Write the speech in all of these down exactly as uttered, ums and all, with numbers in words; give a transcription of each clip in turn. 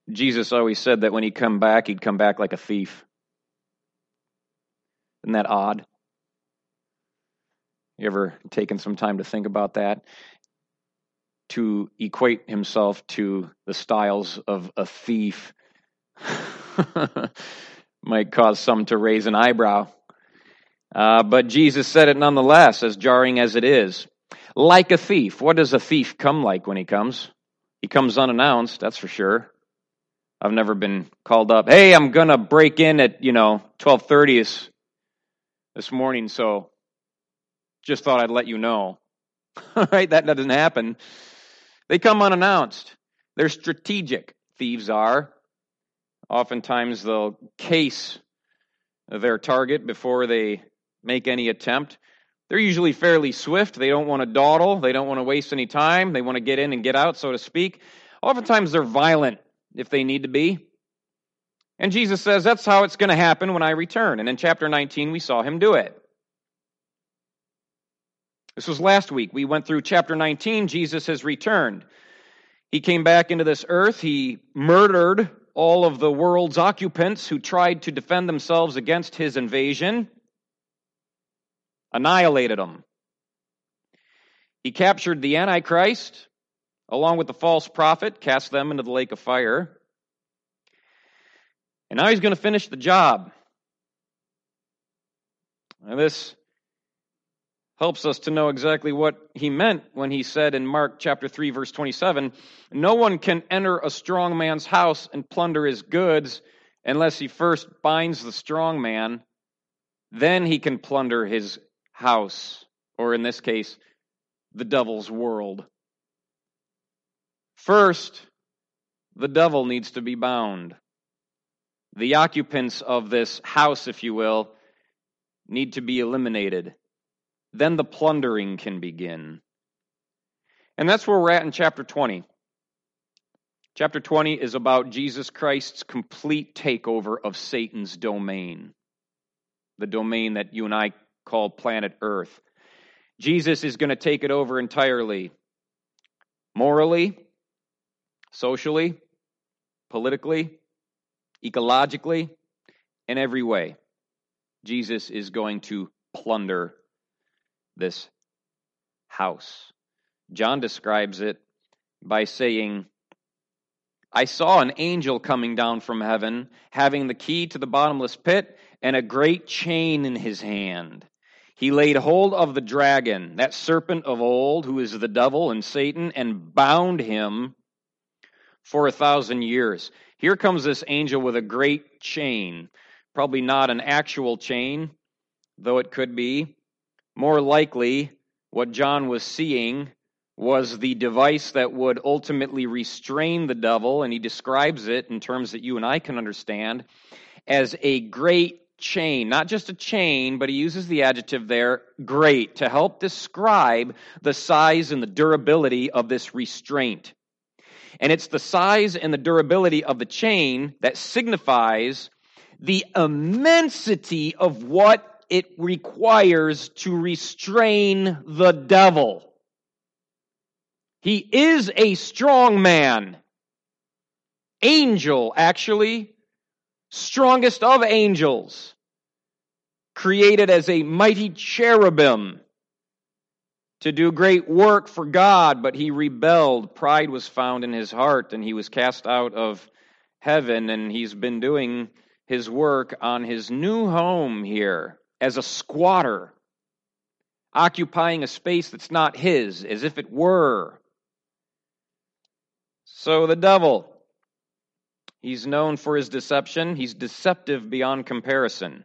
Jesus always said that when he'd come back, he'd come back like a thief. Isn't that odd? You ever taken some time to think about that? To equate himself to the styles of a thief might cause some to raise an eyebrow. Uh, but Jesus said it nonetheless, as jarring as it is. Like a thief. What does a thief come like when he comes? He comes unannounced, that's for sure. I've never been called up. Hey, I'm going to break in at, you know, twelve thirty this morning, so just thought I'd let you know. Right? That doesn't happen. They come unannounced. They're strategic. Thieves are. Oftentimes they'll case their target before they make any attempt. They're usually fairly swift. They don't want to dawdle. They don't want to waste any time. They want to get in and get out, so to speak. Oftentimes they're violent if they need to be. And Jesus says that's how it's going to happen when I return. And in chapter nineteen, we saw him do it. This was last week. We went through chapter nineteen. Jesus has returned. He came back into this earth. He murdered all of the world's occupants who tried to defend themselves against his invasion. Annihilated them. He captured the Antichrist, along with the false prophet, cast them into the lake of fire. And now he's going to finish the job. And this helps us to know exactly what he meant when he said in Mark chapter three, verse twenty-seven, no one can enter a strong man's house and plunder his goods unless he first binds the strong man. Then he can plunder his house, or in this case, the devil's world. First, the devil needs to be bound. The occupants of this house, if you will, need to be eliminated. Then the plundering can begin. And that's where we're at in chapter twenty. Chapter twenty is about Jesus Christ's complete takeover of Satan's domain. The domain that you and I call planet Earth. Jesus is going to take it over entirely. Morally, socially, politically, ecologically, in every way. Jesus is going to plunder this house. John describes it by saying, I saw an angel coming down from heaven, having the key to the bottomless pit and a great chain in his hand. He laid hold of the dragon, that serpent of old, who is the devil and Satan, and bound him for a thousand years. Here comes this angel with a great chain. Probably not an actual chain, though it could be. More likely, what John was seeing was the device that would ultimately restrain the devil, and he describes it in terms that you and I can understand, as a great chain. Not just a chain, but he uses the adjective there, great, to help describe the size and the durability of this restraint. And it's the size and the durability of the chain that signifies the immensity of what it requires to restrain the devil. He is a strong man. Angel, actually. Strongest of angels. Created as a mighty cherubim to do great work for God, but he rebelled. Pride was found in his heart, and he was cast out of heaven, and he's been doing his work on his new home here as a squatter, occupying a space that's not his, as if it were. So the devil, he's known for his deception. He's deceptive beyond comparison.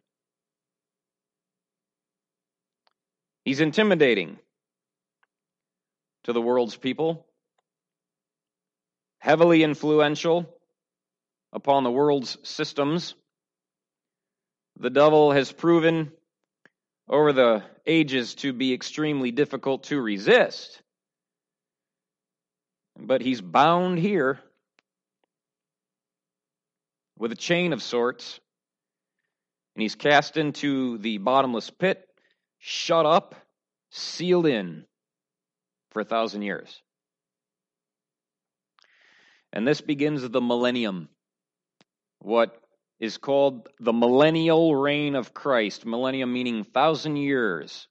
He's intimidating to the world's people, heavily influential upon the world's systems. The devil has proven over the ages to be extremely difficult to resist. But he's bound here with a chain of sorts, and he's cast into the bottomless pit, shut up, sealed in for a thousand years. And this begins the millennium, what is called the millennial reign of Christ. Millennium meaning thousand years.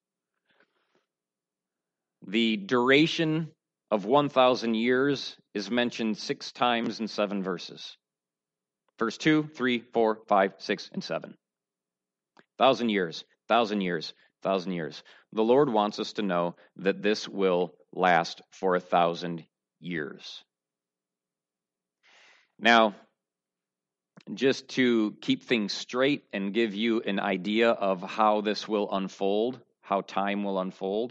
The duration of one thousand years is mentioned six times in seven verses. Verse two, three, four, five, six, and seven. Thousand years, thousand years, thousand years. The Lord wants us to know that this will last for a thousand years. Now, just to keep things straight and give you an idea of how this will unfold, how time will unfold,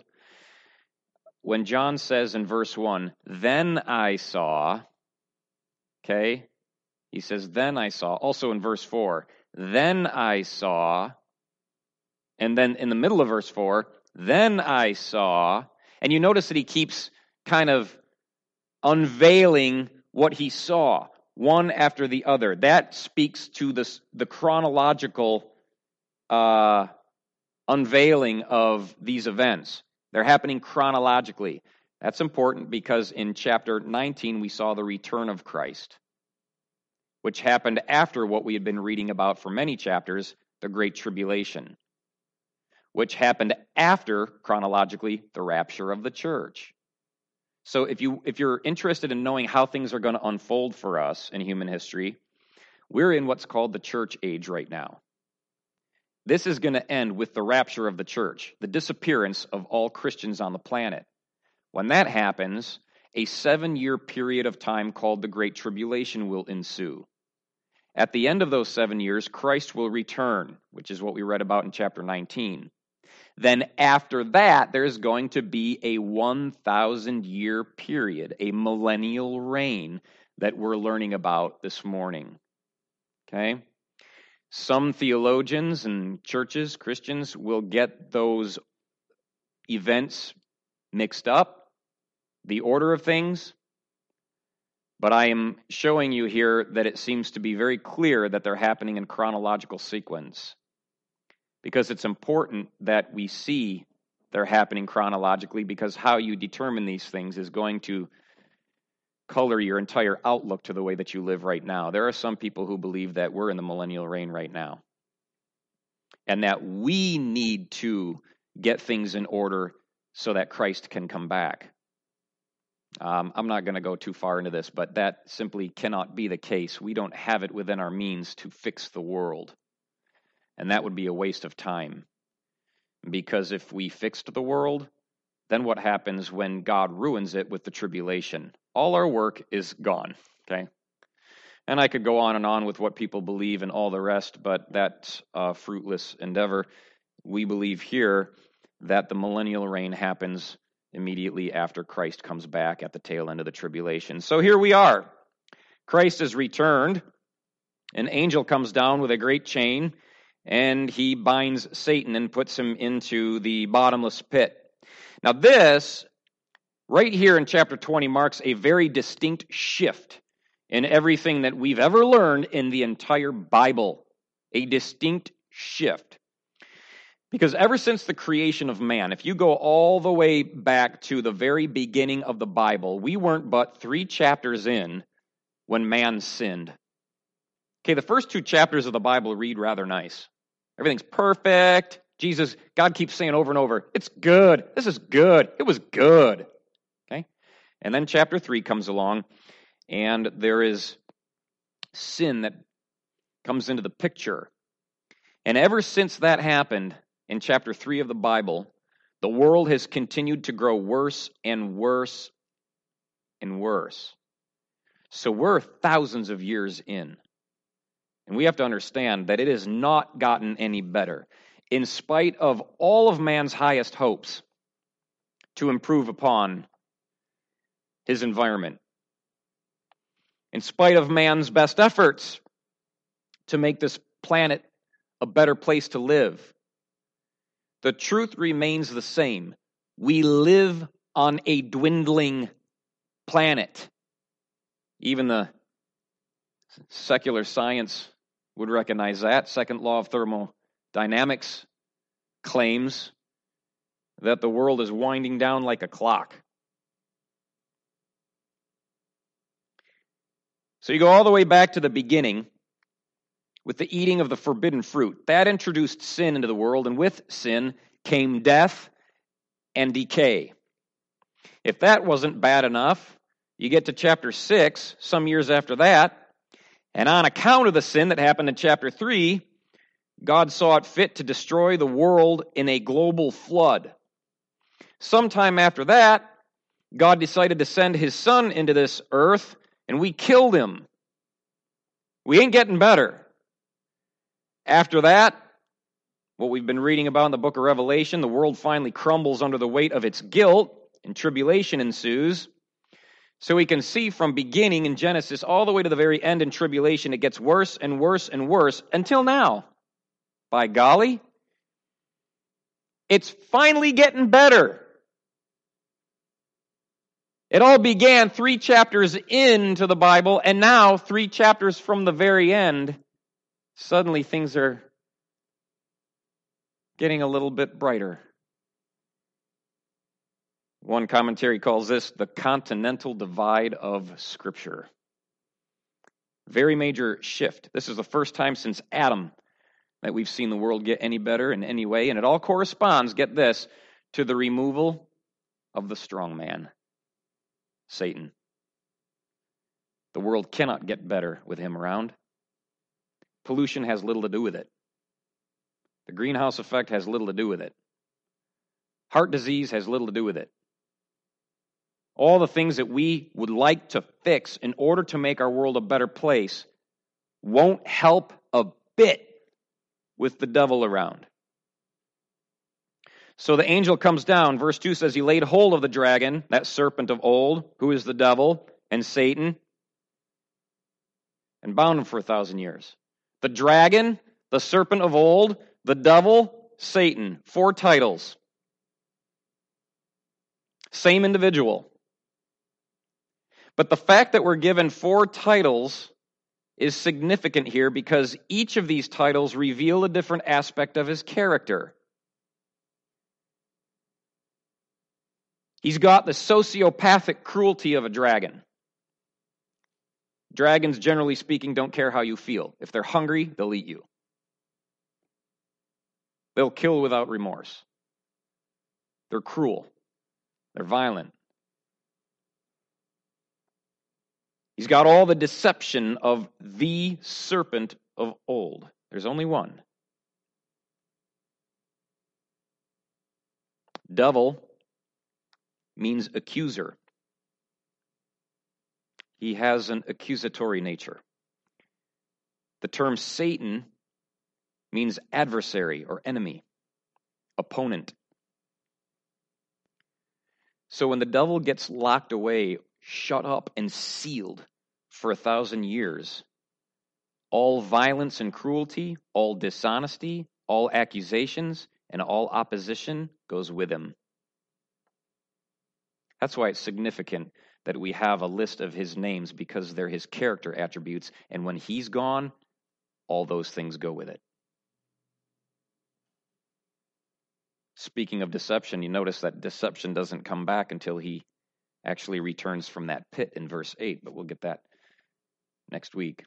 when John says in verse one, then I saw, okay, he says, then I saw. Also in verse four, then I saw, and then in the middle of verse four, then I saw, and you notice that he keeps kind of unveiling what he saw, one after the other. That speaks to this, the chronological uh, unveiling of these events. They're happening chronologically. That's important because in chapter nineteen, we saw the return of Christ, which happened after what we had been reading about for many chapters, the Great Tribulation, which happened after, chronologically, the rapture of the church. So if, you, if you're interested in knowing how things are going to unfold for us in human history, we're in what's called the church age right now. This is going to end with the rapture of the church, the disappearance of all Christians on the planet. When that happens, a seven-year period of time called the Great Tribulation will ensue. At the end of those seven years, Christ will return, which is what we read about in chapter nineteen. Then after that, there's going to be a one thousand year period, a millennial reign that we're learning about this morning. Okay? Some theologians and churches, Christians, will get those events mixed up, the order of things, but I am showing you here that it seems to be very clear that they're happening in chronological sequence, because it's important that we see they're happening chronologically, because how you determine these things is going to color your entire outlook to the way that you live right now. There are some people who believe that we're in the millennial reign right now, and that we need to get things in order so that Christ can come back. Um, I'm not going to go too far into this, but that simply cannot be the case. We don't have it within our means to fix the world, and that would be a waste of time. Because if we fixed the world, then what happens when God ruins it with the tribulation? All our work is gone, okay? And I could go on and on with what people believe and all the rest, but that's a fruitless endeavor. We believe here that the millennial reign happens immediately after Christ comes back at the tail end of the tribulation. So here we are. Christ is returned. An angel comes down with a great chain, and he binds Satan and puts him into the bottomless pit. Now this, right here in chapter twenty, marks a very distinct shift in everything that we've ever learned in the entire Bible. A distinct shift. Because ever since the creation of man, if you go all the way back to the very beginning of the Bible, we weren't but three chapters in when man sinned. Okay, the first two chapters of the Bible read rather nice. Everything's perfect. Jesus, God keeps saying over and over, it's good. This is good. It was good. Okay? And then chapter three comes along, and there is sin that comes into the picture. And ever since that happened, in chapter three of the Bible, the world has continued to grow worse and worse and worse. So we're thousands of years in. And we have to understand that it has not gotten any better. In spite of all of man's highest hopes to improve upon his environment, in spite of man's best efforts to make this planet a better place to live, the truth remains the same. We live on a dwindling planet. Even the secular science would recognize that. Second law of thermodynamics claims that the world is winding down like a clock. So you go all the way back to the beginning with the eating of the forbidden fruit. That introduced sin into the world, and with sin came death and decay. If that wasn't bad enough, you get to chapter six, some years after that, and on account of the sin that happened in chapter three, God saw it fit to destroy the world in a global flood. Sometime after that, God decided to send his son into this earth, and we killed him. We ain't getting better. After that, what we've been reading about in the book of Revelation, the world finally crumbles under the weight of its guilt, and tribulation ensues. So we can see from beginning in Genesis all the way to the very end in tribulation, it gets worse and worse and worse until now. By golly, it's finally getting better. It all began three chapters into the Bible, and now three chapters from the very end, suddenly things are getting a little bit brighter. One commentary calls this the continental divide of Scripture. Very major shift. This is the first time since Adam that we've seen the world get any better in any way, and it all corresponds, get this, to the removal of the strong man, Satan. The world cannot get better with him around. Pollution has little to do with it. The greenhouse effect has little to do with it. Heart disease has little to do with it. All the things that we would like to fix in order to make our world a better place won't help a bit with the devil around. So the angel comes down. Verse two says, he laid hold of the dragon, that serpent of old, who is the devil and Satan, and bound him for a thousand years. The dragon, the serpent of old, the devil, Satan. Four titles. Same individual. But the fact that we're given four titles is significant here because each of these titles reveal a different aspect of his character. He's got the sociopathic cruelty of a dragon. Dragons, generally speaking, don't care how you feel. If they're hungry, they'll eat you. They'll kill without remorse. They're cruel. They're violent. He's got all the deception of the serpent of old. There's only one. Devil means accuser. He has an accusatory nature. The term Satan means adversary or enemy, opponent. So when the devil gets locked away, shut up and sealed for a thousand years, all violence and cruelty, all dishonesty, all accusations, and all opposition goes with him. That's why it's significant that we have a list of his names, because they're his character attributes, and when he's gone, all those things go with it. Speaking of deception, you notice that deception doesn't come back until he actually returns from that pit in verse eight, but we'll get that next week.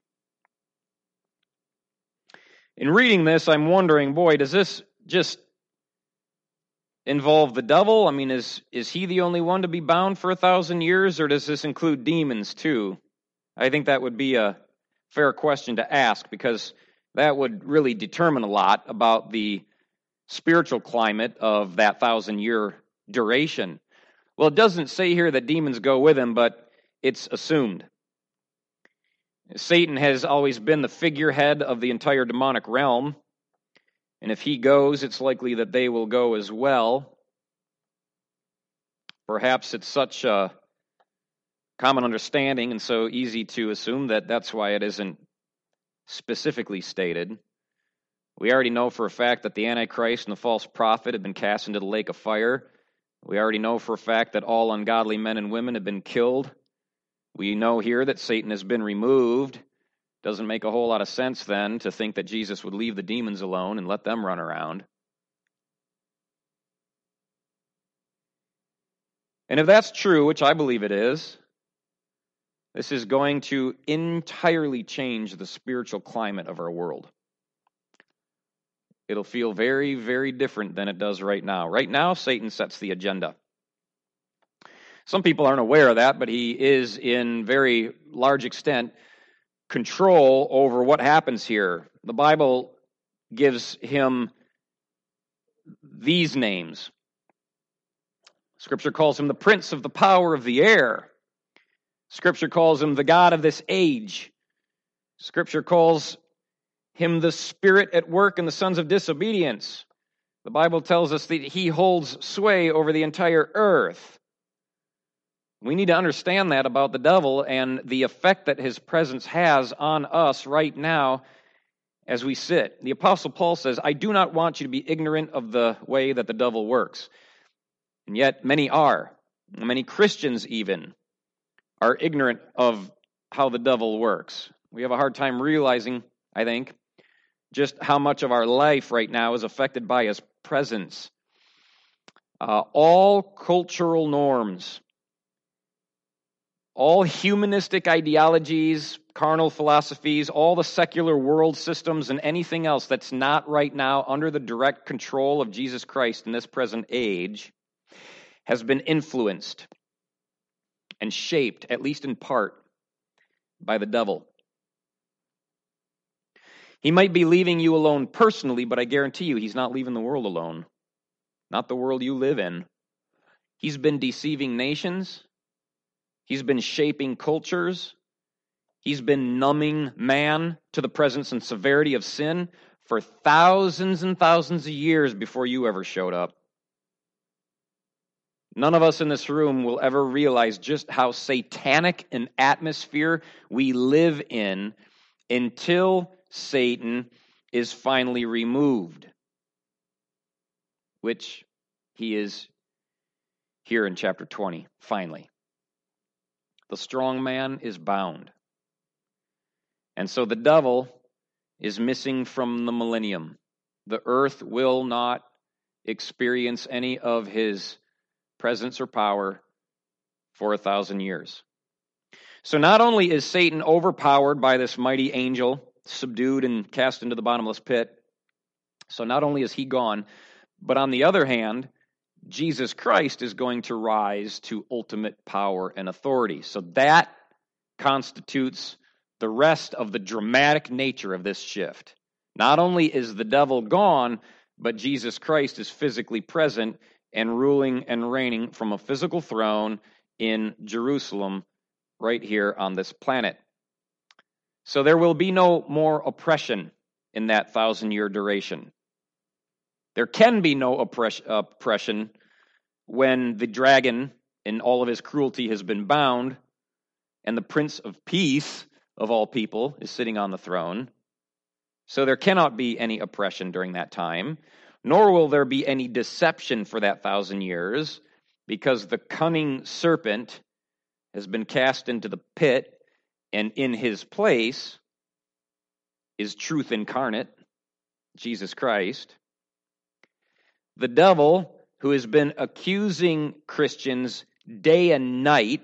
In reading this, I'm wondering, boy, does this just involve the devil? I mean, is is he the only one to be bound for a thousand years, or does this include demons too? I think that would be a fair question to ask, because that would really determine a lot about the spiritual climate of that thousand-year duration. Well, it doesn't say here that demons go with him, but it's assumed. Satan has always been the figurehead of the entire demonic realm, and if he goes, it's likely that they will go as well. Perhaps it's such a common understanding and so easy to assume that that's why it isn't specifically stated. We already know for a fact that the Antichrist and the false prophet have been cast into the lake of fire. We already know for a fact that all ungodly men and women have been killed. We know here that Satan has been removed. Doesn't make a whole lot of sense then to think that Jesus would leave the demons alone and let them run around. And if that's true, which I believe it is, This is going to entirely change the spiritual climate of our world. It'll feel very, very different than it does right now. Right now, Satan sets the agenda. Some people aren't aware of that, but he is, in very large extent, control over what happens here. The Bible gives him these names. Scripture calls him the prince of the power of the air. Scripture calls him the God of this age. Scripture calls him the spirit at work in the sons of disobedience. The Bible tells us that he holds sway over the entire earth. We need to understand that about the devil and the effect that his presence has on us right now as we sit. The Apostle Paul says, I do not want you to be ignorant of the way that the devil works. And yet many are. Many Christians even are ignorant of how the devil works. We have a hard time realizing, I think, just how much of our life right now is affected by his presence. Uh, all cultural norms, all humanistic ideologies, carnal philosophies, all the secular world systems, and anything else that's not right now under the direct control of Jesus Christ in this present age has been influenced and shaped, at least in part, by the devil. He might be leaving you alone personally, but I guarantee you he's not leaving the world alone. Not the world you live in. He's been deceiving nations. He's been shaping cultures. He's been numbing man to the presence and severity of sin for thousands and thousands of years before you ever showed up. None of us in this room will ever realize just how satanic an atmosphere we live in until Satan is finally removed, which he is here in chapter twenty, finally. The strong man is bound. And so the devil is missing from the millennium. The earth will not experience any of his presence or power for a thousand years. So not only is Satan overpowered by this mighty angel, subdued and cast into the bottomless pit, so not only is he gone, but on the other hand, Jesus Christ is going to rise to ultimate power and authority. So that constitutes the rest of the dramatic nature of this shift. Not only is the devil gone, but Jesus Christ is physically present and ruling and reigning from a physical throne in Jerusalem right here on this planet. So there will be no more oppression in that thousand-year duration. There can be no oppress- oppression when the dragon in all of his cruelty has been bound and the Prince of Peace of all people is sitting on the throne. So there cannot be any oppression during that time, nor will there be any deception for that thousand years, because the cunning serpent has been cast into the pit, and in his place is truth incarnate, Jesus Christ. The devil, who has been accusing Christians day and night,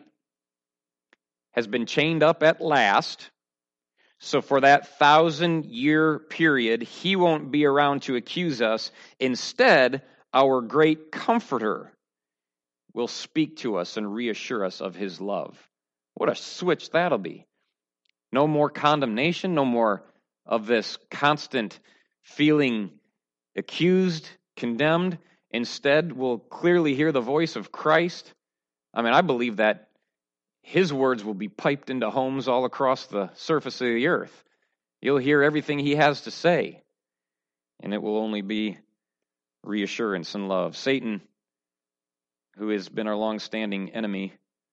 has been chained up at last. So for that thousand-year period, he won't be around to accuse us. Instead, our great comforter will speak to us and reassure us of his love. What a switch that'll be. No more condemnation, no more of this constant feeling accused, condemned. Instead, we'll clearly hear the voice of Christ. I mean, I believe that his words will be piped into homes all across the surface of the earth. You'll hear everything he has to say, and it will only be reassurance and love. Satan, who has been our long-standing enemy,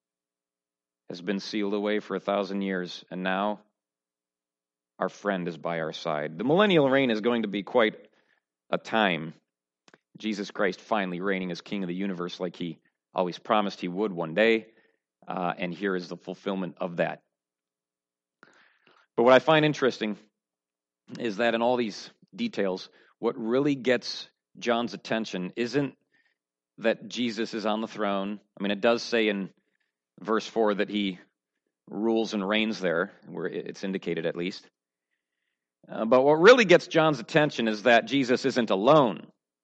has been sealed away for a thousand years, and now our friend is by our side. The millennial reign is going to be quite a time. Jesus Christ finally reigning as King of the universe like he always promised he would one day. Uh, and here is the fulfillment of that. But what I find interesting is that in all these details, what really gets John's attention isn't that Jesus is on the throne. I mean, it does say in verse four that he rules and reigns there, where it's indicated at least. Uh, but what really gets John's attention is that Jesus isn't alone.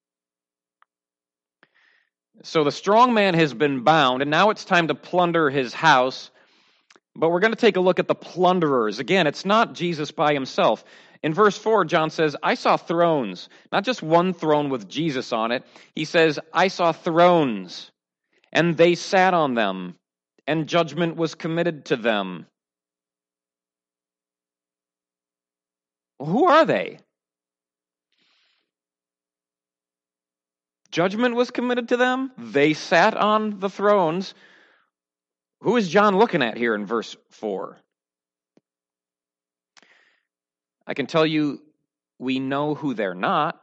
So the strong man has been bound, and now it's time to plunder his house. But we're going to take a look at the plunderers. Again, it's not Jesus by himself. In verse four, John says, I saw thrones, not just one throne with Jesus on it. He says, I saw thrones, and they sat on them, and judgment was committed to them. Who are they? Judgment was committed to them. They sat on the thrones. Who is John looking at here in verse four? I can tell you, we know who they're not.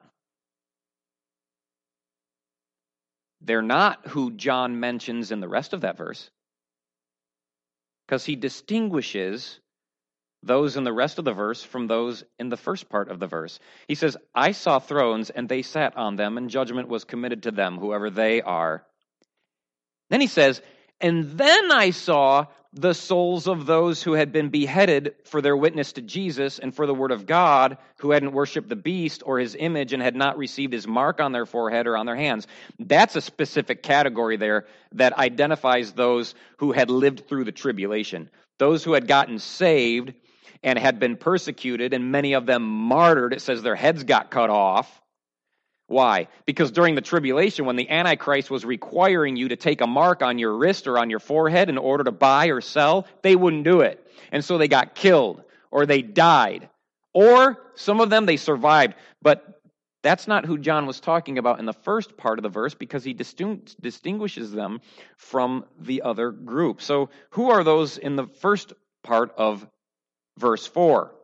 They're not who John mentions in the rest of that verse, because he distinguishes those in the rest of the verse from those in the first part of the verse. He says, I saw thrones, and they sat on them, and judgment was committed to them, whoever they are. Then he says, and then I saw the souls of those who had been beheaded for their witness to Jesus and for the word of God, who hadn't worshipped the beast or his image and had not received his mark on their forehead or on their hands. That's a specific category there that identifies those who had lived through the tribulation, those who had gotten saved and had been persecuted, and many of them martyred. It says their heads got cut off. Why? Because during the tribulation, when the Antichrist was requiring you to take a mark on your wrist or on your forehead in order to buy or sell, they wouldn't do it. And so they got killed, or they died. Or some of them, they survived. But that's not who John was talking about in the first part of the verse, because he distingu- distinguishes them from the other group. So who are those in the first part of verse four?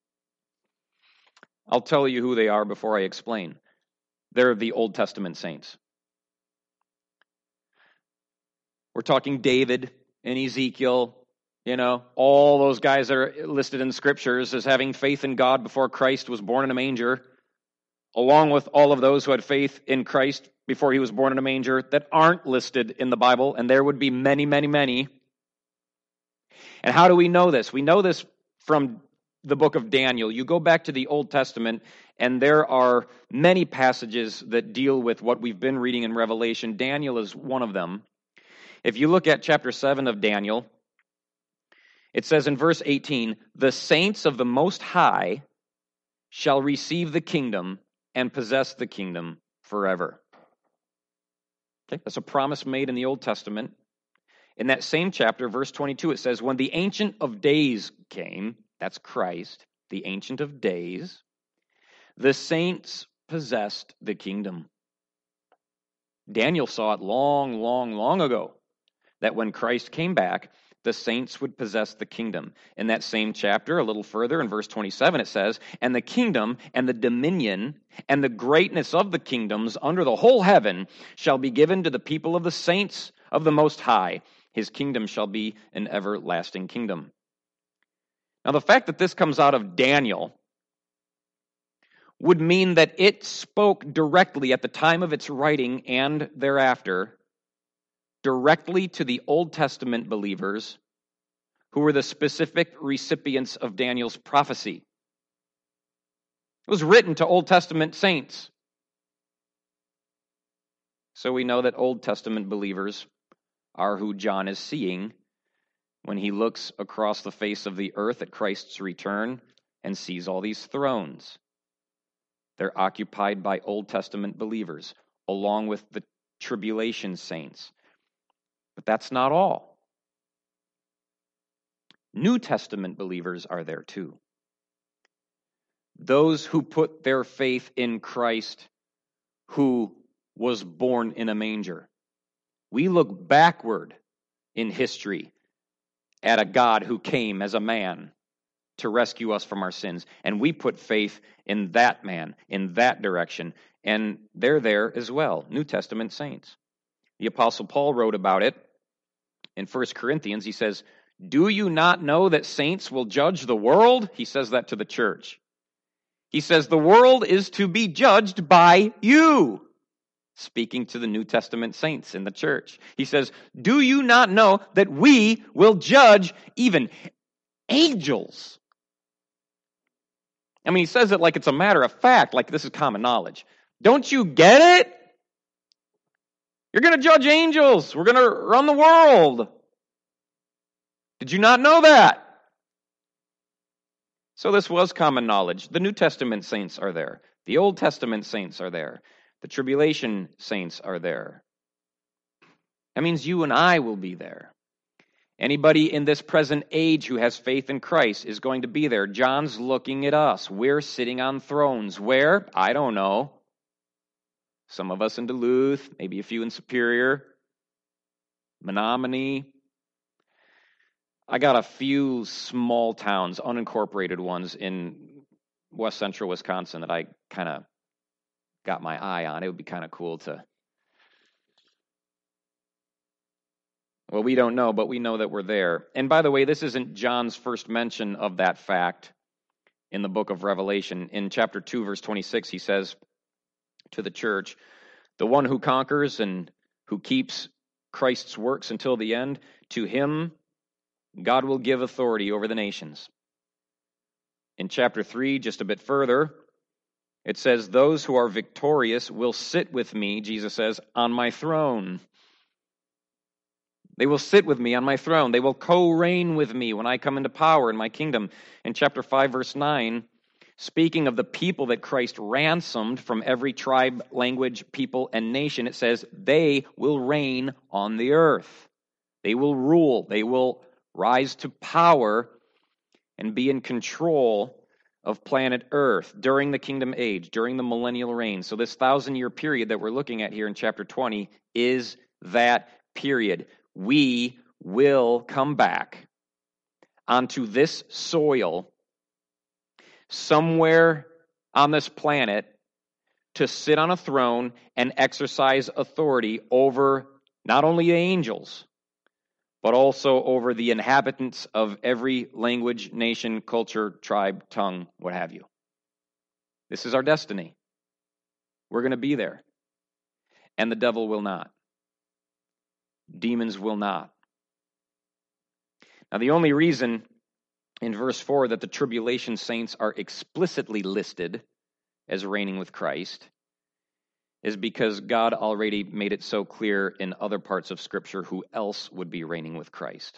I'll tell you who they are before I explain. They're the Old Testament saints. We're talking David and Ezekiel, you know, all those guys that are listed in the scriptures as having faith in God before Christ was born in a manger, along with all of those who had faith in Christ before he was born in a manger that aren't listed in the Bible, and there would be many, many, many. And how do we know this? We know this from the book of Daniel. You go back to the Old Testament, and there are many passages that deal with what we've been reading in Revelation. Daniel is one of them. If you look at chapter seven of Daniel, it says in verse eighteen, the saints of the Most High shall receive the kingdom and possess the kingdom forever. Okay, that's a promise made in the Old Testament. In that same chapter, verse twenty-two, it says, when the Ancient of Days came, that's Christ, the Ancient of Days, the saints possessed the kingdom. Daniel saw it long, long, long ago, that when Christ came back, the saints would possess the kingdom. In that same chapter, a little further, in verse twenty-seven, it says, and the kingdom and the dominion and the greatness of the kingdoms under the whole heaven shall be given to the people of the saints of the Most High. His kingdom shall be an everlasting kingdom. Now, the fact that this comes out of Daniel would mean that it spoke directly at the time of its writing and thereafter, directly to the Old Testament believers who were the specific recipients of Daniel's prophecy. It was written to Old Testament saints. So we know that Old Testament believers are who John is seeing when he looks across the face of the earth at Christ's return and sees all these thrones. They're occupied by Old Testament believers, along with the tribulation saints. But that's not all. New Testament believers are there too. Those who put their faith in Christ, who was born in a manger. We look backward in history at a God who came as a man to rescue us from our sins. And we put faith in that man, in that direction. And they're there as well, New Testament saints. The Apostle Paul wrote about it in First Corinthians. He says, do you not know that saints will judge the world? He says that to the church. He says the world is to be judged by you. speaking to the New Testament saints in the church. He says, do you not know that we will judge even angels? I mean, he says it like it's a matter of fact, like this is common knowledge. Don't you get it? You're going to judge angels. We're going to run the world. Did you not know that? So this was common knowledge. The New Testament saints are there. The Old Testament saints are there. The tribulation saints are there. That means you and I will be there. Anybody in this present age who has faith in Christ is going to be there. John's looking at us. We're sitting on thrones. Where? I don't know. Some of us in Duluth, maybe a few in Superior, Menominee. I got a few small towns, unincorporated ones in west central Wisconsin that I kind of got my eye on. It would be kind of cool to... Well, we don't know, but we know that we're there. And by the way, this isn't John's first mention of that fact in the book of Revelation. In chapter two, verse twenty-six, he says to the church, the one who conquers and who keeps Christ's works until the end, to him God will give authority over the nations. In chapter three, just a bit further, it says, those who are victorious will sit with me, Jesus says, on my throne. They will sit with me on my throne. They will co-reign with me when I come into power in my kingdom. In chapter five, verse nine, speaking of the people that Christ ransomed from every tribe, language, people, and nation, it says, they will reign on the earth. They will rule. They will rise to power and be in control of planet Earth during the kingdom age, during the millennial reign. So this thousand-year period that we're looking at here in chapter twenty is that period. We will come back onto this soil somewhere on this planet to sit on a throne and exercise authority over not only the angels, but also over the inhabitants of every language, nation, culture, tribe, tongue, what have you. This is our destiny. We're going to be there. And the devil will not. Demons will not. Now, the only reason in verse four that the tribulation saints are explicitly listed as reigning with Christ is because God already made it so clear in other parts of Scripture who else would be reigning with Christ.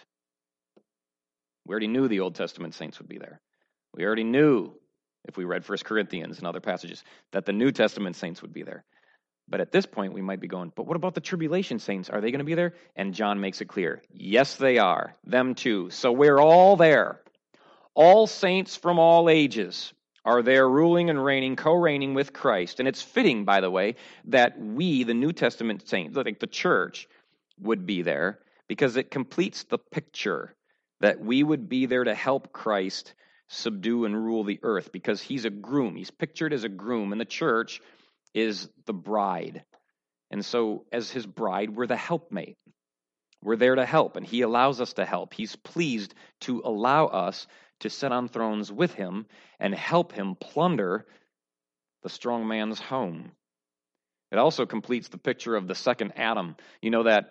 We already knew the Old Testament saints would be there. We already knew, if we read First Corinthians and other passages, that the New Testament saints would be there. But at this point, we might be going, but what about the tribulation saints? Are they going to be there? And John makes it clear. Yes, they are. Them too. So we're all there. All saints from all ages are there ruling and reigning, co-reigning with Christ. And it's fitting, by the way, that we, the New Testament saints, like the church, would be there because it completes the picture that we would be there to help Christ subdue and rule the earth because he's a groom. He's pictured as a groom, and the church is the bride. And so as his bride, we're the helpmate. We're there to help, and he allows us to help. He's pleased to allow us to sit on thrones with him and help him plunder the strong man's home. It also completes the picture of the second Adam. You know that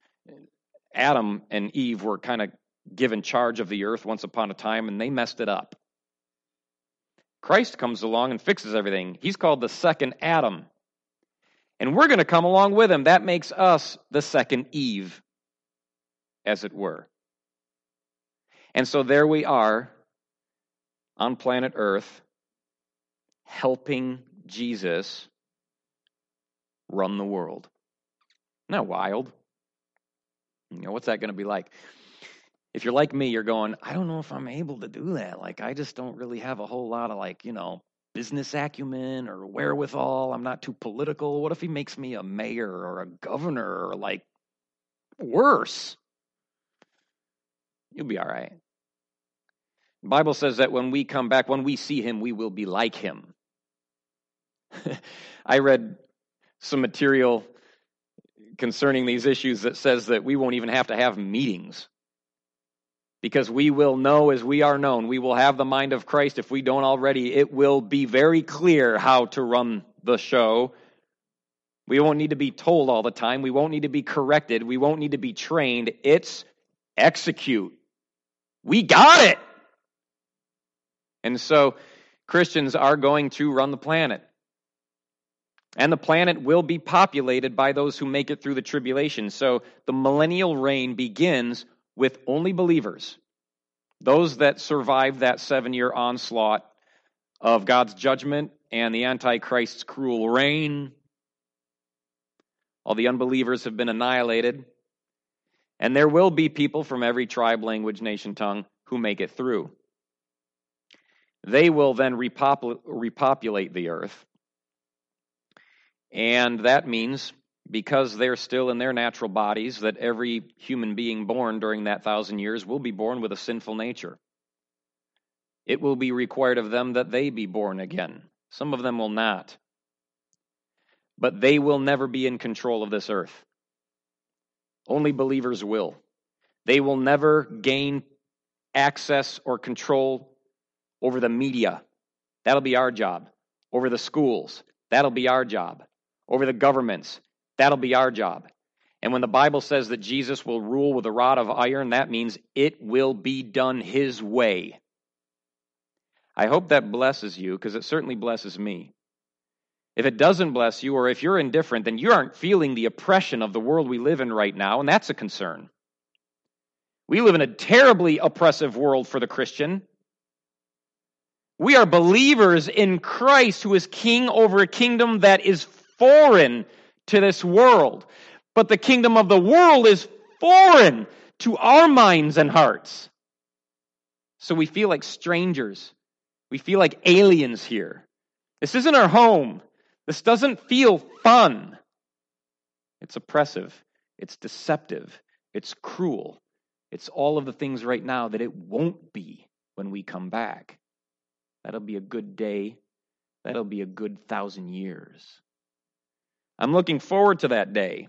Adam and Eve were kind of given charge of the earth once upon a time, and they messed it up. Christ comes along and fixes everything. He's called the second Adam. And we're going to come along with him. That makes us the second Eve, as it were. And so there we are on planet Earth, helping Jesus run the world. Isn't that wild? You know, what's that going to be like? If you're like me, you're going, I don't know if I'm able to do that. Like, I just don't really have a whole lot of, like, you know, business acumen or wherewithal. I'm not too political. What if he makes me a mayor or a governor or, like, worse? You'll be all right. The Bible says that when we come back, when we see him, we will be like him. I read some material concerning these issues that says that we won't even have to have meetings because we will know as we are known. We will have the mind of Christ. If we don't already, it will be very clear how to run the show. We won't need to be told all the time. We won't need to be corrected. We won't need to be trained. It's execute. We got it. And so Christians are going to run the planet. And the planet will be populated by those who make it through the tribulation. So the millennial reign begins with only believers, those that survive that seven-year onslaught of God's judgment and the Antichrist's cruel reign. All the unbelievers have been annihilated. And there will be people from every tribe, language, nation, tongue who make it through. They will then repopul- repopulate the earth. And that means, because they're still in their natural bodies, that every human being born during that thousand years will be born with a sinful nature. It will be required of them that they be born again. Some of them will not. But they will never be in control of this earth. Only believers will. They will never gain access or control over the media. That'll be our job. Over the schools. That'll be our job. Over the governments. That'll be our job. And when the Bible says that Jesus will rule with a rod of iron, that means it will be done his way. I hope that blesses you, because it certainly blesses me. If it doesn't bless you, or if you're indifferent, then you aren't feeling the oppression of the world we live in right now, and that's a concern. We live in a terribly oppressive world for the Christian. We are believers in Christ, who is king over a kingdom that is foreign to this world. But the kingdom of the world is foreign to our minds and hearts. So we feel like strangers. We feel like aliens here. This isn't our home. This doesn't feel fun. It's oppressive. It's deceptive. It's cruel. It's all of the things right now that it won't be when we come back. That'll be a good day. That'll be a good thousand years. I'm looking forward to that day.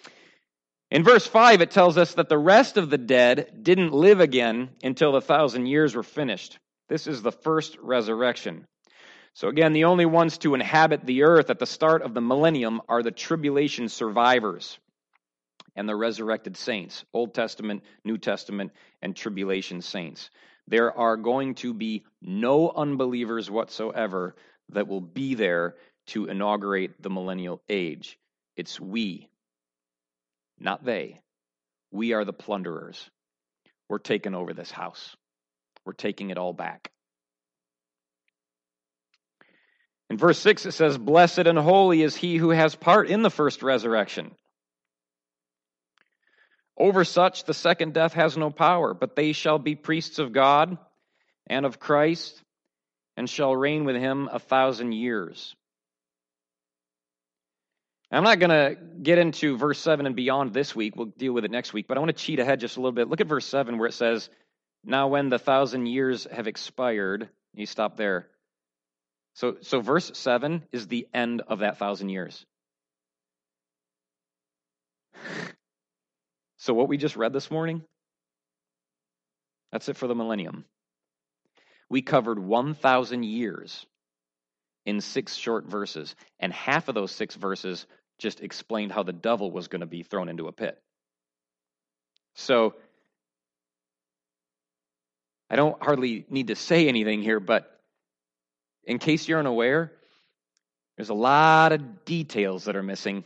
In verse five, it tells us that the rest of the dead didn't live again until the thousand years were finished. This is the first resurrection. So again, the only ones to inhabit the earth at the start of the millennium are the tribulation survivors and the resurrected saints, Old Testament, New Testament, and tribulation saints. There are going to be no unbelievers whatsoever that will be there to inaugurate the millennial age. It's we, not they. We are the plunderers. We're taking over this house. We're taking it all back. In verse six it says, "Blessed and holy is he who has part in the first resurrection. Over such the second death has no power, but they shall be priests of God and of Christ, and shall reign with him a thousand years." I'm not going to get into verse seven and beyond this week. We'll deal with it next week, but I want to cheat ahead just a little bit. Look at verse seven where it says, "Now when the thousand years have expired," you stop there. So, so verse seven is the end of that thousand years. So what we just read this morning, that's it for the millennium. We covered one thousand years in six short verses, and half of those six verses just explained how the devil was going to be thrown into a pit. So I don't hardly need to say anything here, but in case you're unaware, there's a lot of details that are missing.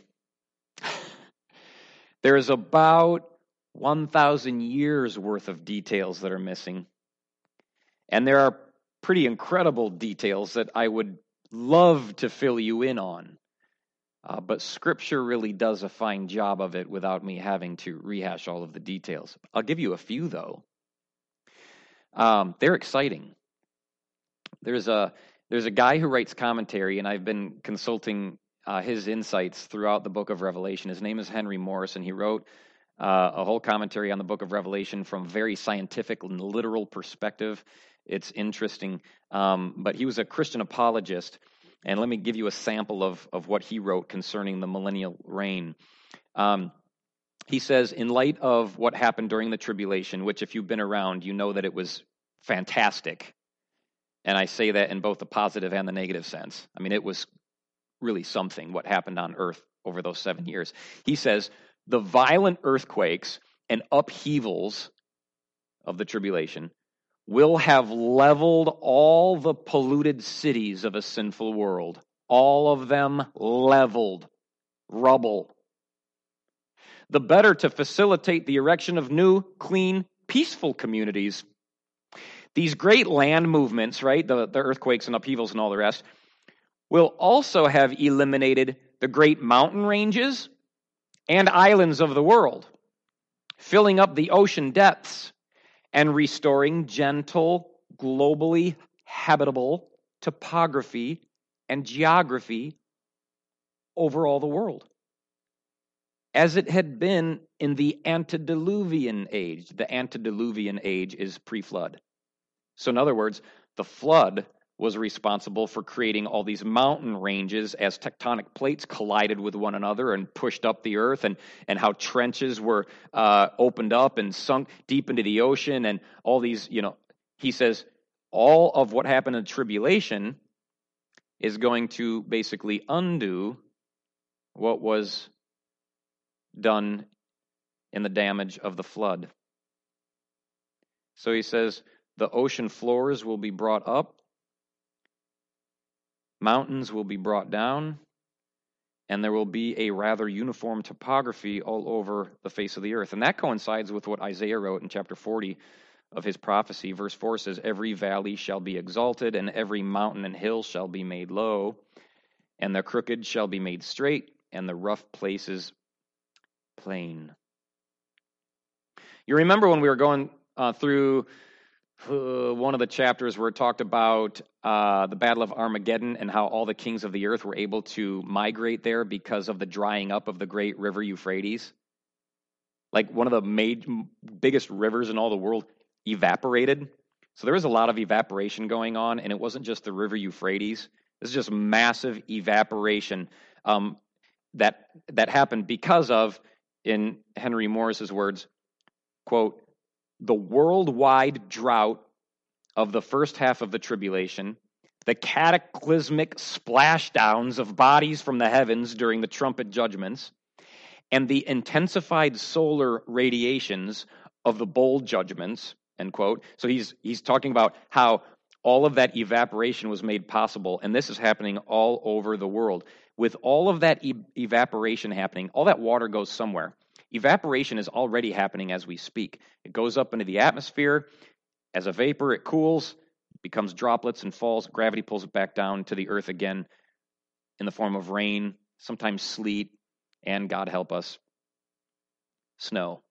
There's about one thousand years worth of details that are missing. And there are pretty incredible details that I would love to fill you in on. Uh, but Scripture really does a fine job of it without me having to rehash all of the details. I'll give you a few, though. Um, they're exciting. There's a there's a guy who writes commentary, and I've been consulting uh, his insights throughout the book of Revelation. His name is Henry Morris, and he wrote uh, a whole commentary on the book of Revelation from a very scientific and literal perspective. It's interesting. Um, but he was a Christian apologist. And let me give you a sample of, of what he wrote concerning the millennial reign. Um, he says, in light of what happened during the tribulation, which if you've been around, you know that it was fantastic. And I say that in both the positive and the negative sense. I mean, it was really something what happened on earth over those seven years. He says, the violent earthquakes and upheavals of the tribulation will have leveled all the polluted cities of a sinful world. All of them leveled. Rubble. The better to facilitate the erection of new, clean, peaceful communities. These great land movements, right, the, the earthquakes and upheavals and all the rest, will also have eliminated the great mountain ranges and islands of the world, filling up the ocean depths and restoring gentle, globally habitable topography and geography over all the world, as it had been in the antediluvian age. The antediluvian age is pre-flood. So in other words, the flood was responsible for creating all these mountain ranges as tectonic plates collided with one another and pushed up the earth, and, and how trenches were uh, opened up and sunk deep into the ocean, and all these, you know, he says, all of what happened in the tribulation is going to basically undo what was done in the damage of the flood. So he says, the ocean floors will be brought up, mountains will be brought down, and there will be a rather uniform topography all over the face of the earth. And that coincides with what Isaiah wrote in chapter forty of his prophecy. Verse four says, every valley shall be exalted, and every mountain and hill shall be made low, and the crooked shall be made straight, and the rough places plain. You remember when we were going uh, through uh, one of the chapters where it talked about uh, the Battle of Armageddon and how all the kings of the earth were able to migrate there because of the drying up of the great river Euphrates? Like one of the major, biggest rivers in all the world evaporated. So there was a lot of evaporation going on, and it wasn't just the river Euphrates. This is just massive evaporation um, that that happened because of, in Henry Morris's words, quote, the worldwide drought of the first half of the tribulation, the cataclysmic splashdowns of bodies from the heavens during the trumpet judgments, and the intensified solar radiations of the bowl judgments, end quote. So he's he's talking about how all of that evaporation was made possible, and this is happening all over the world. With all of that e- evaporation happening, all that water goes somewhere. Evaporation is already happening as we speak. It goes up into the atmosphere. As a vapor, it cools, becomes droplets and falls. Gravity pulls it back down to the earth again in the form of rain, sometimes sleet, and God help us, snow.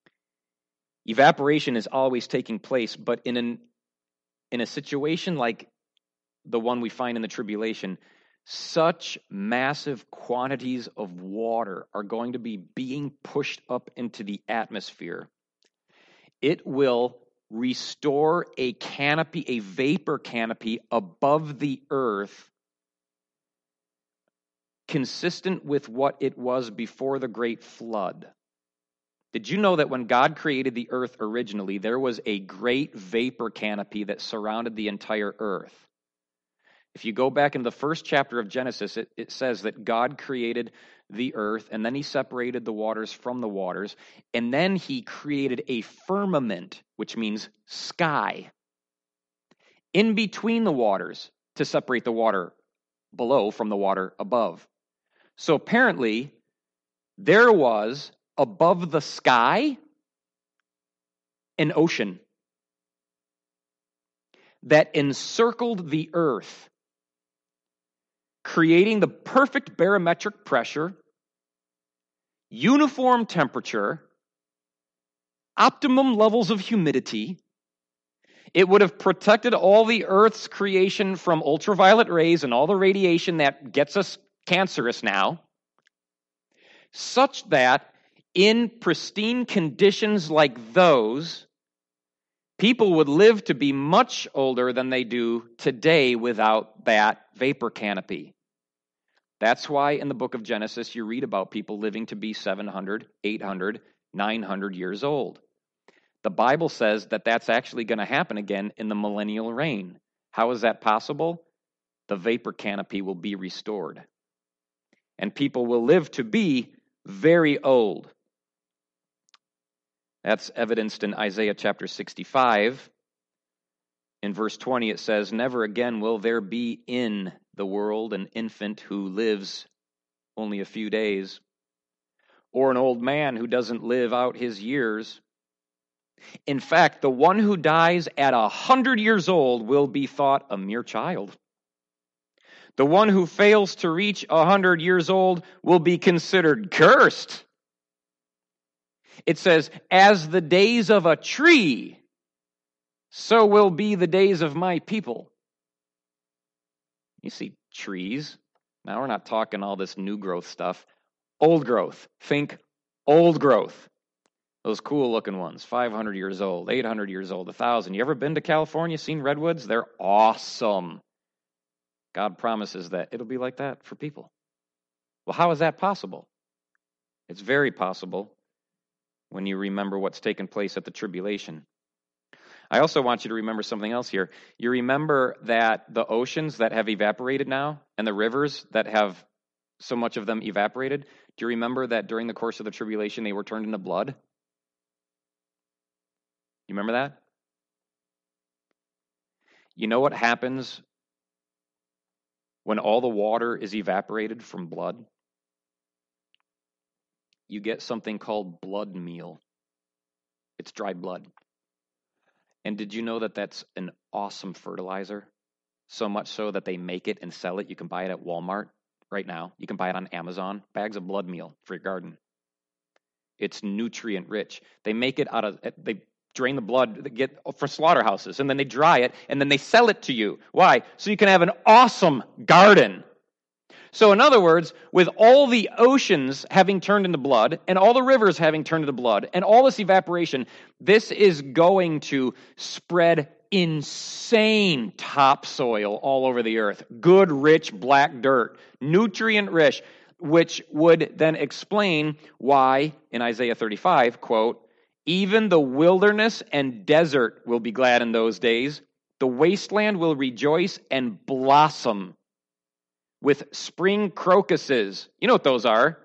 Evaporation is always taking place, but in an in a situation like the one we find in the tribulation, such massive quantities of water are going to be being pushed up into the atmosphere. It will restore a canopy, a vapor canopy above the earth, consistent with what it was before the great flood. Did you know that when God created the earth originally, there was a great vapor canopy that surrounded the entire earth? If you go back in the first chapter of Genesis, it, it says that God created the earth, and then he separated the waters from the waters, and then he created a firmament, which means sky, in between the waters to separate the water below from the water above. So apparently, there was above the sky an ocean that encircled the earth, creating the perfect barometric pressure, uniform temperature, optimum levels of humidity. It would have protected all the Earth's creation from ultraviolet rays and all the radiation that gets us cancerous now, such that in pristine conditions like those, people would live to be much older than they do today without that vapor canopy. That's why in the book of Genesis you read about people living to be seven hundred, eight hundred, nine hundred years old. The Bible says that that's actually going to happen again in the millennial reign. How is that possible? The vapor canopy will be restored. and people will live to be very old. That's evidenced in Isaiah chapter sixty-five. In verse twenty, it says, "Never again will there be in the world an infant who lives only a few days, or an old man who doesn't live out his years. In fact, the one who dies at a hundred years old will be thought a mere child. The one who fails to reach a hundred years old will be considered cursed." It says, "As the days of a tree, so will be the days of my people." You see trees. Now we're not talking all this new growth stuff. Old growth. Think old growth. Those cool looking ones, five hundred years old, eight hundred years old, one thousand. You ever been to California, seen redwoods? They're awesome. God promises that it'll be like that for people. Well, how is that possible? It's very possible when you remember what's taken place at the tribulation. I also want you to remember something else here. You remember that the oceans that have evaporated now and the rivers that have so much of them evaporated, do you remember that during the course of the tribulation they were turned into blood? You remember that? You know what happens when all the water is evaporated from blood? You get something called blood meal. It's dried blood. And did you know that that's an awesome fertilizer? So much so that they make it and sell it. You can buy it at Walmart right now. You can buy it on Amazon. Bags of blood meal for your garden. It's nutrient rich. They make it out of, they drain the blood they get for slaughterhouses, and then they dry it, and then they sell it to you. Why? So you can have an awesome garden. So in other words, with all the oceans having turned into blood, and all the rivers having turned into blood, and all this evaporation, this is going to spread insane topsoil all over the earth. Good, rich, black dirt. Nutrient rich, which would then explain why, in Isaiah thirty-five, quote, "Even the wilderness and desert will be glad in those days. The wasteland will rejoice and blossom with spring crocuses." You know what those are.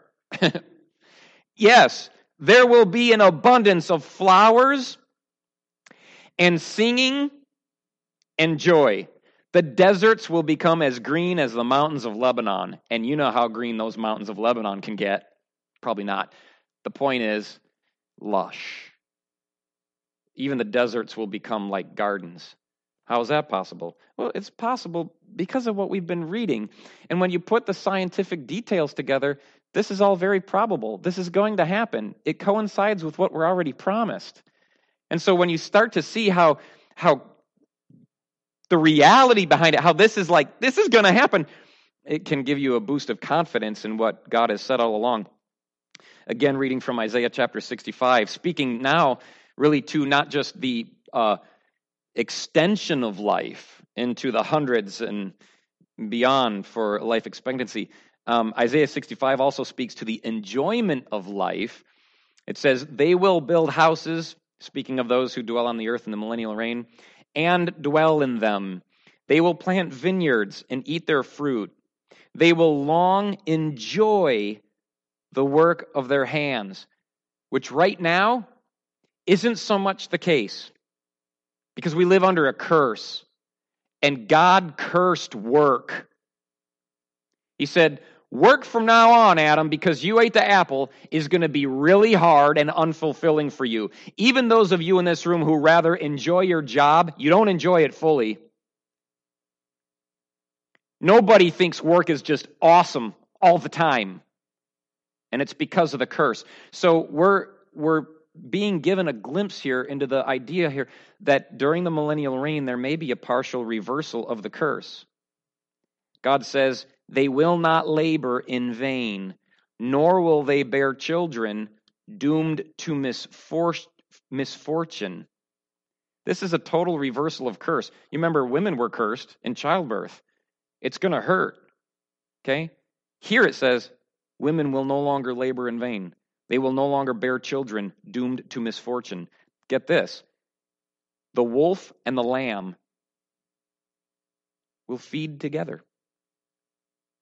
Yes, there will be an abundance of flowers and singing and joy. The deserts will become as green as the mountains of Lebanon. And you know how green those mountains of Lebanon can get. Probably not. The point is, lush. Even the deserts will become like gardens. How is that possible? Well, it's possible because of what we've been reading. And when you put the scientific details together, this is all very probable. This is going to happen. It coincides with what we're already promised. And so when you start to see how, how the reality behind it, how this is like, this is going to happen, it can give you a boost of confidence in what God has said all along. Again, reading from Isaiah chapter sixty-five, speaking now really to not just the uh, extension of life into the hundreds and beyond for life expectancy. Um, Isaiah sixty-five also speaks to the enjoyment of life. It says, "They will build houses," speaking of those who dwell on the earth in the millennial reign, "and dwell in them. They will plant vineyards and eat their fruit. They will long enjoy the work of their hands," which right now isn't so much the case because we live under a curse, and God cursed work. He said, "Work from now on, Adam, because you ate the apple, is going to be really hard and unfulfilling for you." Even those of you in this room who rather enjoy your job, you don't enjoy it fully. Nobody thinks work is just awesome all the time. And it's because of the curse. So we're we're being given a glimpse here into the idea here that during the millennial reign, there may be a partial reversal of the curse. God says, "They will not labor in vain, nor will they bear children doomed to misfor- misfortune." This is a total reversal of curse. You remember, women were cursed in childbirth. It's going to hurt. Okay? Here it says, women will no longer labor in vain. They will no longer bear children doomed to misfortune. Get this. The wolf and the lamb will feed together.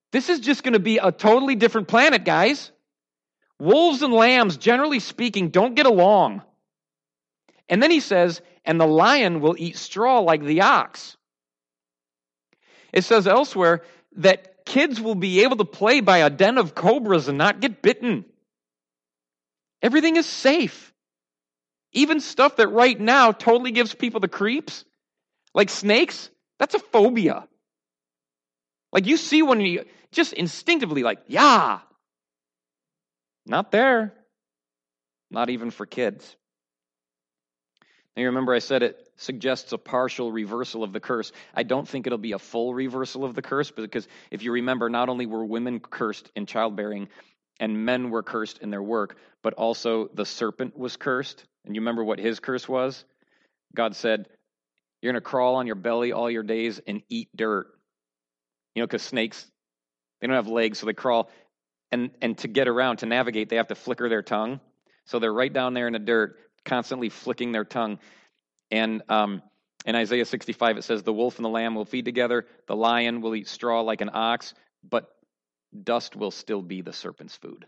This is just going to be a totally different planet, guys. Wolves and lambs, generally speaking, don't get along. And then he says, and the lion will eat straw like the ox. It says elsewhere that kids will be able to play by a den of cobras and not get bitten. Everything is safe. Even stuff that right now totally gives people the creeps, like snakes, that's a phobia. Like you see when you just instinctively like, yeah. Not there. Not even for kids. Now you remember I said it suggests a partial reversal of the curse. I don't think it'll be a full reversal of the curse, because if you remember, not only were women cursed in childbearing and men were cursed in their work, but also the serpent was cursed. And you remember what his curse was? God said, you're going to crawl on your belly all your days and eat dirt. You know, because snakes, they don't have legs, so they crawl. And, and to get around, to navigate, they have to flicker their tongue. So they're right down there in the dirt, constantly flicking their tongue. And um, in Isaiah sixty-five, it says, the wolf and the lamb will feed together. The lion will eat straw like an ox, but dust will still be the serpent's food.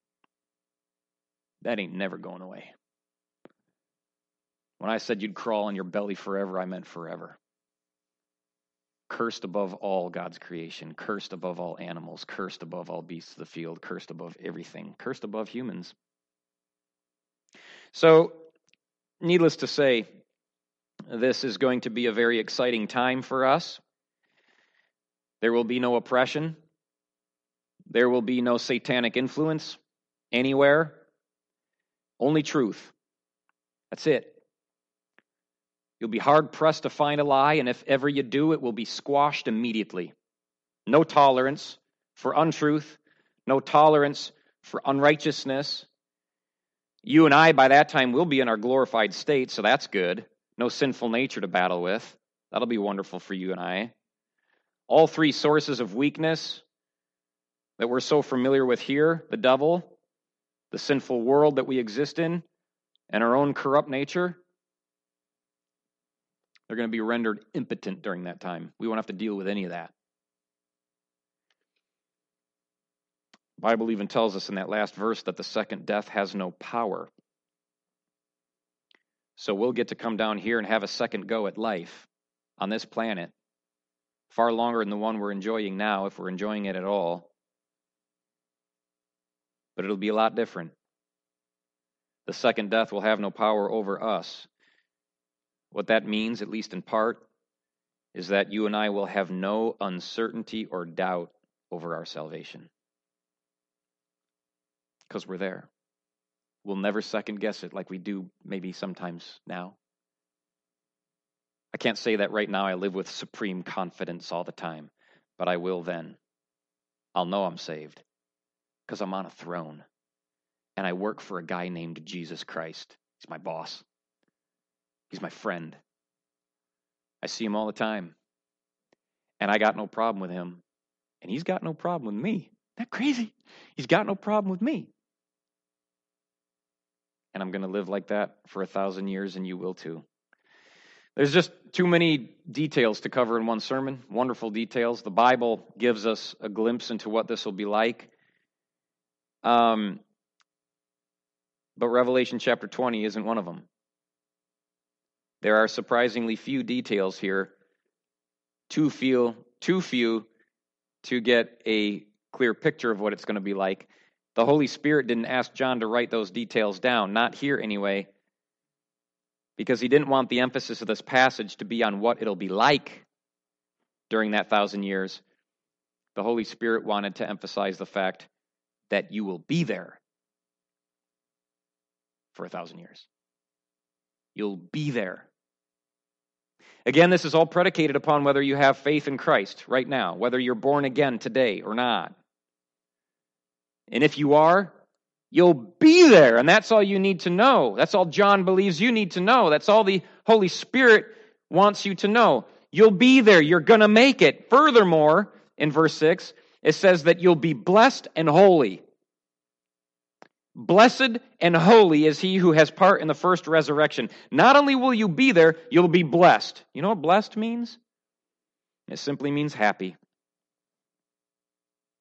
That ain't never going away. When I said you'd crawl on your belly forever, I meant forever. Cursed above all God's creation, cursed above all animals, cursed above all beasts of the field, cursed above everything, cursed above humans. So, needless to say, this is going to be a very exciting time for us. There will be no oppression. There will be no satanic influence anywhere. Only truth. That's it. You'll be hard-pressed to find a lie, and if ever you do, it will be squashed immediately. No tolerance for untruth, no tolerance for unrighteousness. You and I, by that time, will be in our glorified state, so that's good. No sinful nature to battle with. That'll be wonderful for you and I. All three sources of weakness that we're so familiar with here, the devil, the sinful world that we exist in, and our own corrupt nature, they're going to be rendered impotent during that time. We won't have to deal with any of that. The Bible even tells us in that last verse that the second death has no power. So we'll get to come down here and have a second go at life on this planet, far longer than the one we're enjoying now, if we're enjoying it at all. But it'll be a lot different. The second death will have no power over us. What that means, at least in part, is that you and I will have no uncertainty or doubt over our salvation. Because we're there. We'll never second guess it like we do maybe sometimes now. I can't say that right now I live with supreme confidence all the time, but I will then. I'll know I'm saved because I'm on a throne and I work for a guy named Jesus Christ. He's my boss. He's my friend. I see him all the time. And I got no problem with him. And he's got no problem with me. Isn't that crazy? He's got no problem with me. And I'm going to live like that for a thousand years, and you will too. There's just too many details to cover in one sermon. Wonderful details. The Bible gives us a glimpse into what this will be like. Um, but Revelation chapter twenty isn't one of them. There are surprisingly few details here, too few, too few to get a clear picture of what it's going to be like. The Holy Spirit didn't ask John to write those details down, not here anyway, because he didn't want the emphasis of this passage to be on what it'll be like during that thousand years. The Holy Spirit wanted to emphasize the fact that you will be there for a thousand years. You'll be there. Again, this is all predicated upon whether you have faith in Christ right now, whether you're born again today or not. And if you are, you'll be there, and that's all you need to know. That's all John believes you need to know. That's all the Holy Spirit wants you to know. You'll be there. You're going to make it. Furthermore, in verse six, it says that you'll be blessed and holy. Blessed and holy is he who has part in the first resurrection. Not only will you be there, you'll be blessed. You know what blessed means? It simply means happy.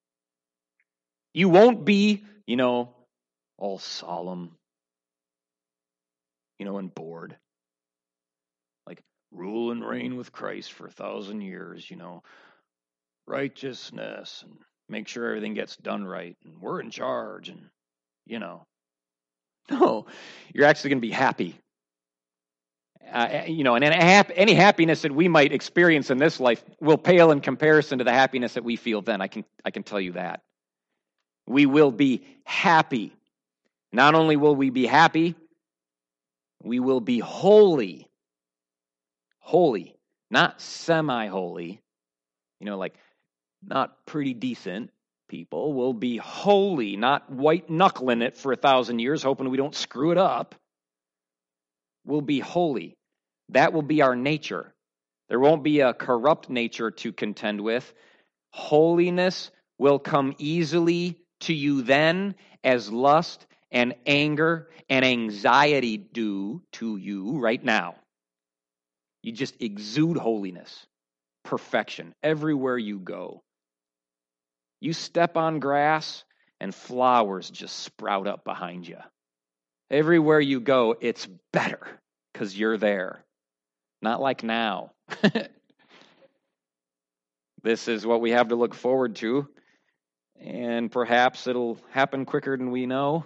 You won't be, you know, all solemn, you know, and bored. Like, rule and reign with Christ for a thousand years, you know, righteousness, and make sure everything gets done right, and we're in charge, and, you know. No, you're actually going to be happy. Uh, you know, and any happiness that we might experience in this life will pale in comparison to the happiness that we feel then. I can, I can tell you that. We will be happy. Not only will we be happy, we will be holy. Holy, not semi-holy. You know, like not pretty decent people. Will be holy, not white-knuckling it for a thousand years, hoping we don't screw it up. We'll be holy. That will be our nature. There won't be a corrupt nature to contend with. Holiness will come easily to you then as lust and anger and anxiety do to you right now. You just exude holiness, perfection, everywhere you go. You step on grass and flowers just sprout up behind you. Everywhere you go, it's better because you're there. Not like now. This is what we have to look forward to. And perhaps it'll happen quicker than we know.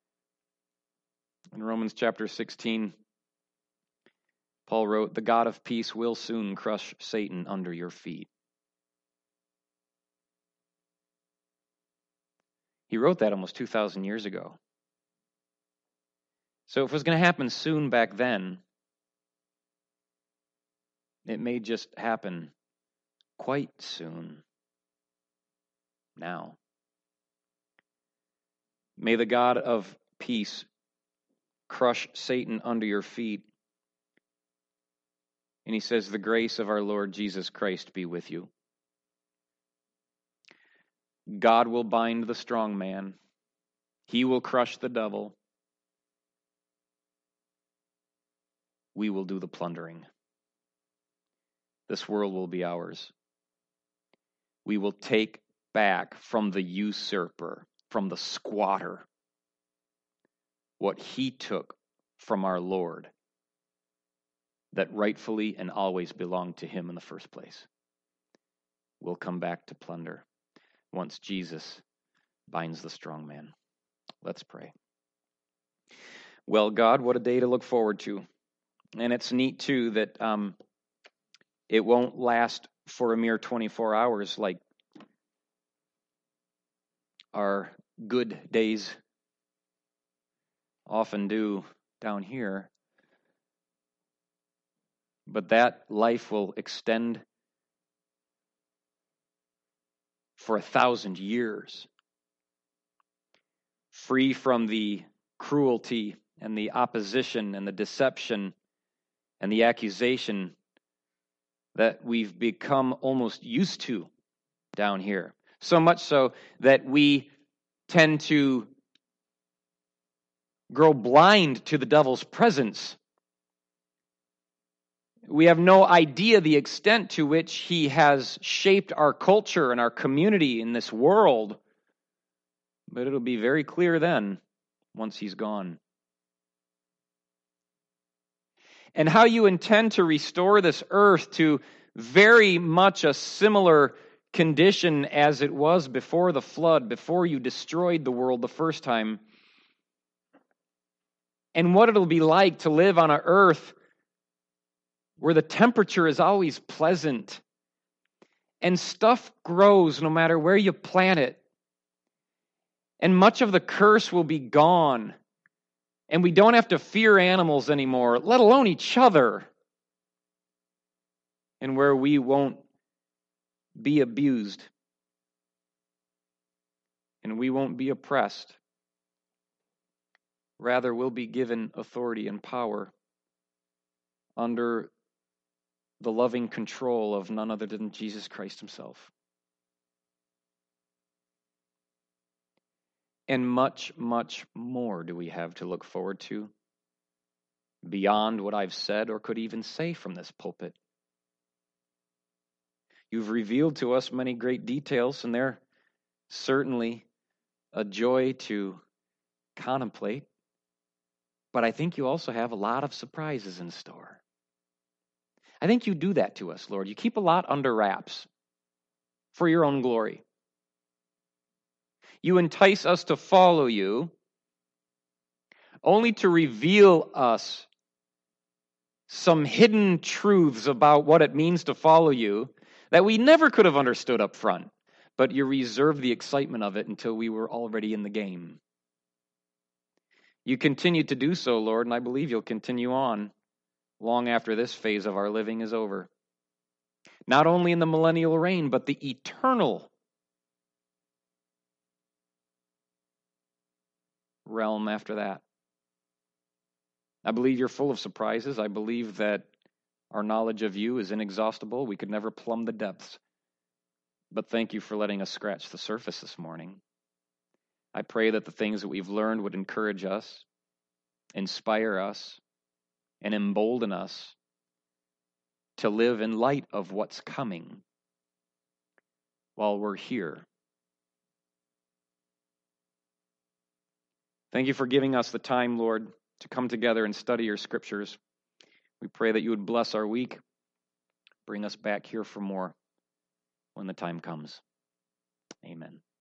In Romans chapter sixteen, Paul wrote, "The God of peace will soon crush Satan under your feet." He wrote that almost two thousand years ago. So if it was going to happen soon back then, it may just happen quite soon now. May the God of peace crush Satan under your feet. And he says, the grace of our Lord Jesus Christ be with you. God will bind the strong man. He will crush the devil. We will do the plundering. This world will be ours. We will take back from the usurper, from the squatter, what he took from our Lord that rightfully and always belonged to him in the first place. We'll come back to plunder once Jesus binds the strong man. Let's pray. Well, God, what a day to look forward to. And it's neat, too, that um, it won't last for a mere twenty-four hours like our good days often do down here. But that life will extend for a thousand years, free from the cruelty and the opposition and the deception and the accusation that we've become almost used to down here. So much so that we tend to grow blind to the devil's presence. We have no idea the extent to which he has shaped our culture and our community in this world. But it'll be very clear then, once he's gone. And how you intend to restore this earth to very much a similar condition as it was before the flood, before you destroyed the world the first time. And what it'll be like to live on an earth where the temperature is always pleasant and stuff grows no matter where you plant it. And much of the curse will be gone. And we don't have to fear animals anymore, let alone each other. And where we won't be abused. And we won't be oppressed. Rather, we'll be given authority and power under the loving control of none other than Jesus Christ himself. And much, much more do we have to look forward to beyond what I've said or could even say from this pulpit. You've revealed to us many great details, and they're certainly a joy to contemplate, but I think you also have a lot of surprises in store. I think you do that to us, Lord. You keep a lot under wraps for your own glory. You entice us to follow you only to reveal us some hidden truths about what it means to follow you that we never could have understood up front, but you reserved the excitement of it until we were already in the game. You continue to do so, Lord, and I believe you'll continue on long after this phase of our living is over. Not only in the millennial reign, but the eternal realm after that. I believe you're full of surprises. I believe that our knowledge of you is inexhaustible. We could never plumb the depths. But thank you for letting us scratch the surface this morning. I pray that the things that we've learned would encourage us, inspire us, and embolden us to live in light of what's coming while we're here. Thank you for giving us the time, Lord, to come together and study your scriptures. We pray that you would bless our week, bring us back here for more when the time comes. Amen.